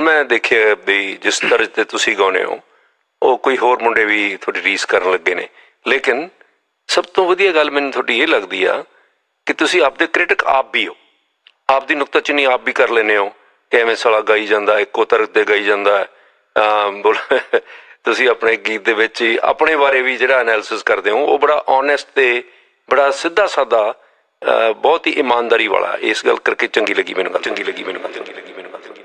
ਮੈਂ ਦੇਖਿਆ ਵੀ ਜਿਸ ਤਰ੍ਹਾਂ 'ਤੇ ਤੁਸੀਂ ਗਾਉਂਦੇ ਹੋ ਉਹ ਕੋਈ ਹੋਰ ਮੁੰਡੇ ਵੀ ਤੁਹਾਡੀ ਰੀਸ ਕਰਨ ਲੱਗੇ ਨੇ, ਲੇਕਿਨ ਸਭ ਤੋਂ ਵਧੀਆ ਗੱਲ ਮੈਨੂੰ ਤੁਹਾਡੀ ਇਹ ਲੱਗਦੀ ਆ ਕਿ ਤੁਸੀਂ ਆਪਦੇ ਕ੍ਰਿਟਿਕ ਆਪ ਵੀ ਹੋ, ਆਪਦੀ ਨੁਕਤਾਚੀਨੀ ਆਪ ਵੀ ਕਰ ਲੈਂਦੇ ਹੋ ਕਿ ਐਵੇਂ ਸਾਲਾ ਗਾਈ ਜਾਂਦਾ, ਇੱਕੋ ਤਰ੍ਹਾਂ 'ਤੇ ਗਾਈ ਜਾਂਦਾ। ਤੁਸੀਂ ਆਪਣੇ ਗੀਤ ਦੇ ਵਿੱਚ ਹੀ ਆਪਣੇ ਬਾਰੇ ਵੀ ਜਿਹੜਾ ਐਨਾਲਿਸਿਸ ਕਰਦੇ ਹੋ ਉਹ ਬੜਾ ਓਨੈਸਟ ਅਤੇ ਬੜਾ ਸਿੱਧਾ ਸਾਦਾ, ਬਹੁਤ ਹੀ ਇਮਾਨਦਾਰੀ ਵਾਲਾ। ਇਸ ਗੱਲ ਕਰਕੇ ਚੰਗੀ ਲੱਗੀ ਮੈਨੂੰ ਗੱਲ।